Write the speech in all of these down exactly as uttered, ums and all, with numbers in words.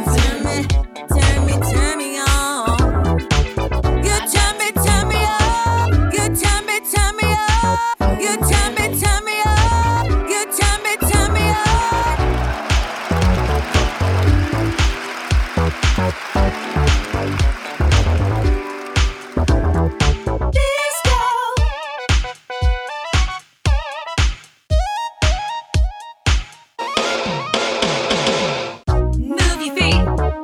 turn me, turn me, turn me on. You turn me, turn me up. You turn me, turn me up. You turn me, turn me up. You turn me, turn me up. Disco. Move your feet.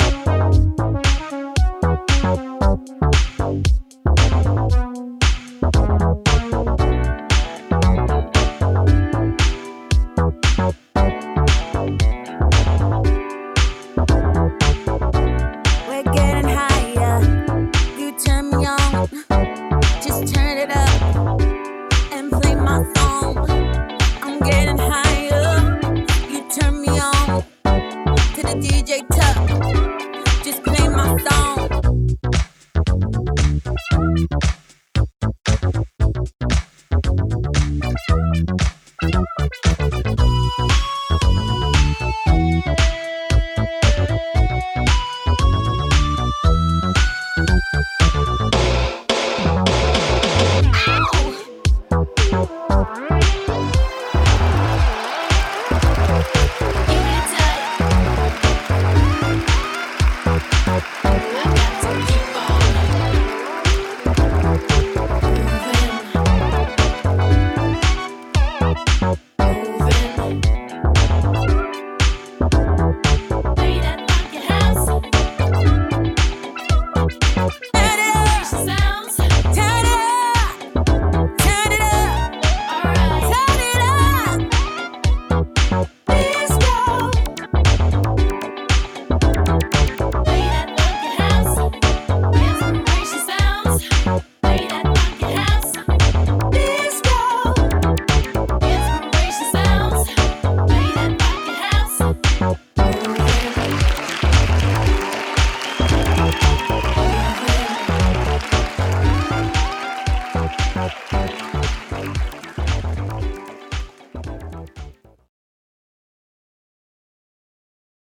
We're getting higher. You turn me on. Just turn it up and play my song. I'm getting higher. You turn me on to the D J top. Just play my song. Thank you.